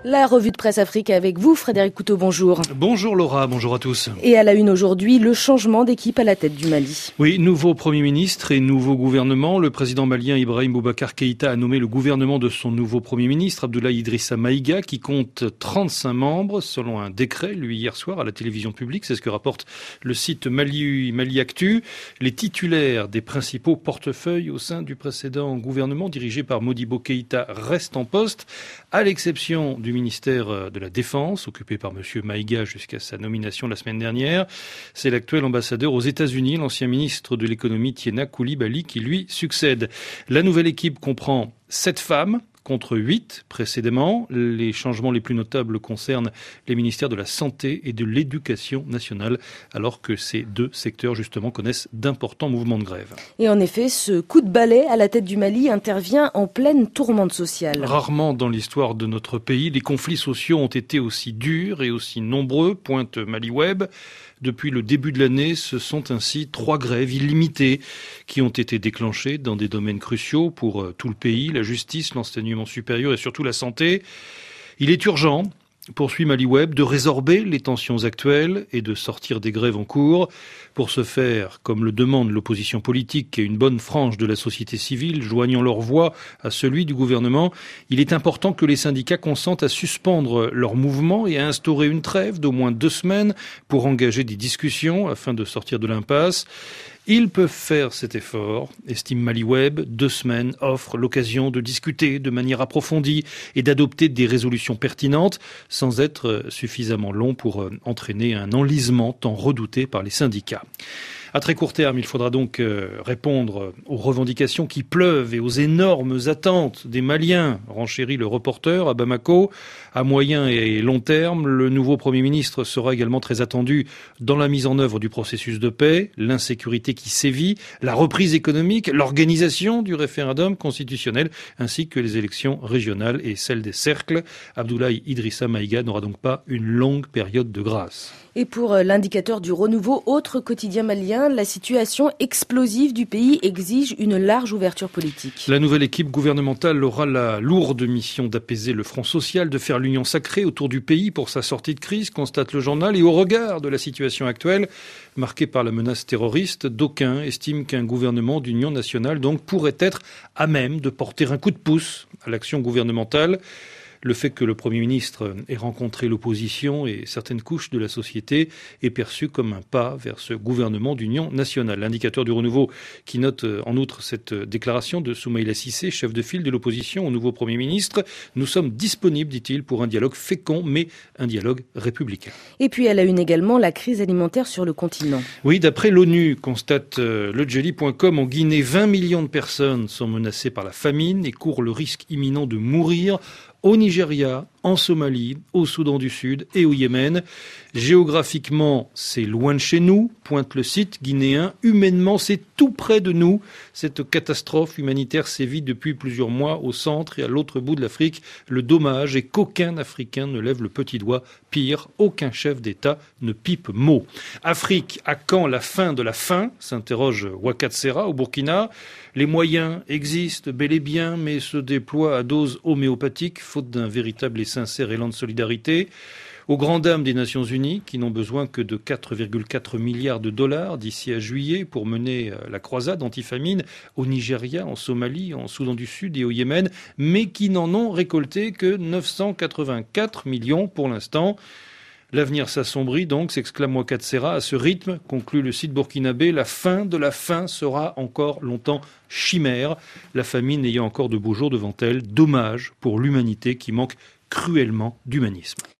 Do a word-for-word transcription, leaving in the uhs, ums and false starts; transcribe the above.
La revue de presse Afrique avec vous, Frédéric Couteau, bonjour. Bonjour Laura, bonjour à tous. Et à la une aujourd'hui, le changement d'équipe à la tête du Mali. Oui, nouveau Premier ministre et nouveau gouvernement. Le président malien Ibrahim Boubacar Keïta a nommé le gouvernement de son nouveau Premier ministre, Abdoulaye Idrissa Maïga, qui compte trente-cinq membres, selon un décret, lui, hier soir, à la télévision publique. C'est ce que rapporte le site Mali, Mali Actu. Les titulaires des principaux portefeuilles au sein du précédent gouvernement, dirigé par Modibo Keïta, restent en poste, à l'exception du ministère de la Défense, occupé par M. Maïga jusqu'à sa nomination la semaine dernière. C'est l'actuel ambassadeur aux États-Unis, l'ancien ministre de l'économie Tiena Coulibaly, qui lui succède. La nouvelle équipe comprend sept femmes, contre huit précédemment. Les changements les plus notables concernent les ministères de la Santé et de l'Éducation nationale, alors que ces deux secteurs, justement, connaissent d'importants mouvements de grève. Et en effet, ce coup de balai à la tête du Mali intervient en pleine tourmente sociale. Rarement dans l'histoire de notre pays, les conflits sociaux ont été aussi durs et aussi nombreux, pointe Maliweb. Depuis le début de l'année, ce sont ainsi trois grèves illimitées qui ont été déclenchées dans des domaines cruciaux pour tout le pays, la justice, l'enseignement supérieur et surtout la santé. Il est urgent, poursuit Maliweb, de résorber les tensions actuelles et de sortir des grèves en cours. Pour ce faire, comme le demande l'opposition politique et une bonne frange de la société civile, joignant leur voix à celui du gouvernement, il est important que les syndicats consentent à suspendre leur mouvement et à instaurer une trêve d'au moins deux semaines pour engager des discussions afin de sortir de l'impasse. Ils peuvent faire cet effort, estime Maliweb. Deux semaines offrent l'occasion de discuter de manière approfondie et d'adopter des résolutions pertinentes sans être suffisamment long pour entraîner un enlisement tant redouté par les syndicats. À très court terme, il faudra donc répondre aux revendications qui pleuvent et aux énormes attentes des Maliens, renchérit le reporter à Bamako. À moyen et long terme, le nouveau Premier ministre sera également très attendu dans la mise en œuvre du processus de paix, l'insécurité qui sévit, la reprise économique, l'organisation du référendum constitutionnel, ainsi que les élections régionales et celles des cercles. Abdoulaye Idrissa Maïga n'aura donc pas une longue période de grâce. Et pour l'indicateur du renouveau, autre quotidien malien, la situation explosive du pays exige une large ouverture politique. La nouvelle équipe gouvernementale aura la lourde mission d'apaiser le front social, de faire l'union sacrée autour du pays pour sa sortie de crise, constate le journal. Et au regard de la situation actuelle, marquée par la menace terroriste, d'aucuns estiment qu'un gouvernement d'union nationale donc pourrait être à même de porter un coup de pouce à l'action gouvernementale. Le fait que le Premier ministre ait rencontré l'opposition et certaines couches de la société est perçu comme un pas vers ce gouvernement d'union nationale. L'indicateur du renouveau qui note en outre cette déclaration de Soumaïla Cissé, chef de file de l'opposition au nouveau Premier ministre. Nous sommes disponibles, dit-il, pour un dialogue fécond, mais un dialogue républicain. Et puis elle a une également la crise alimentaire sur le continent. Oui, d'après l'ONU, constate le Jelly point com, en Guinée, vingt millions de personnes sont menacées par la famine et courent le risque imminent de mourir. Au Nigeria, en Somalie, au Soudan du Sud et au Yémen. Géographiquement, c'est loin de chez nous, pointe le site guinéen. Humainement, c'est tout près de nous. Cette catastrophe humanitaire sévit depuis plusieurs mois au centre et à l'autre bout de l'Afrique. Le dommage est qu'aucun Africain ne lève le petit doigt. Pire, aucun chef d'État ne pipe mot. Afrique, à quand la fin de la faim ? S'interroge Ouagattara au Burkina. Les moyens existent bel et bien, mais se déploient à dose homéopathique, faute d'un véritable et sincère élan de solidarité. Aux grandes dames des Nations Unies, qui n'ont besoin que de quatre virgule quatre milliards de dollars d'ici à juillet pour mener la croisade anti-famine au Nigeria, en Somalie, en Soudan du Sud et au Yémen, mais qui n'en ont récolté que neuf cent quatre-vingt-quatre millions pour l'instant. L'avenir s'assombrit donc, s'exclame Ouagattara. À ce rythme, conclut le site burkinabé, la fin de la faim sera encore longtemps chimère, la famine ayant encore de beaux jours devant elle. Dommage pour l'humanité qui manque cruellement d'humanisme.